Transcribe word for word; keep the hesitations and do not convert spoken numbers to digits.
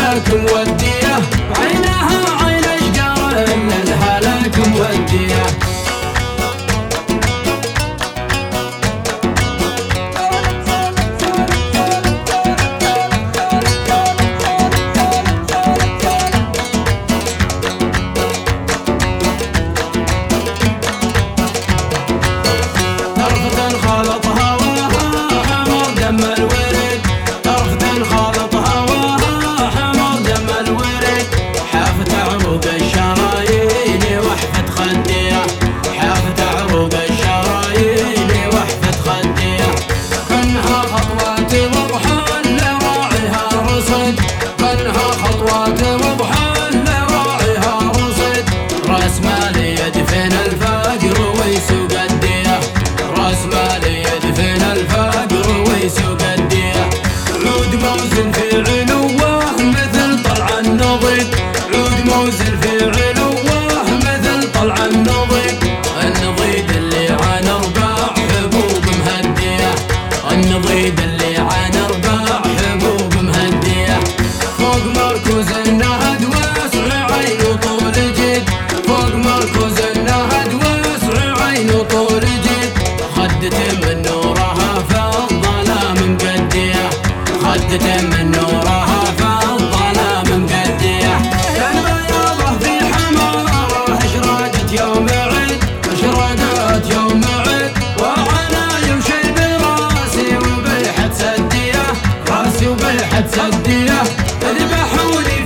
الهلاك موديه، عينها عين اشقر الهلاك موديه. موزن في علوه مثل طلع النضيد، عود موزن في علوه مثل طلع النضيد. النضيد اللي عن ارباع حبوب مهديه، النضيد اللي عن ارباع حبوب مهديه. فوق مركوز النهد واسع عين طول جيد، فوق مركوز النهد واسع عين طول جيد. خدته من نورها فالظلام مقديه، خدته من نورها فالظلام مقديه. كان بياضه في حماره اشراقت يوم عيد، اشراقت يوم عيد. وعناي وشيب راسي وبيحة سديه، راسي وبيحة سديه. ذبحوني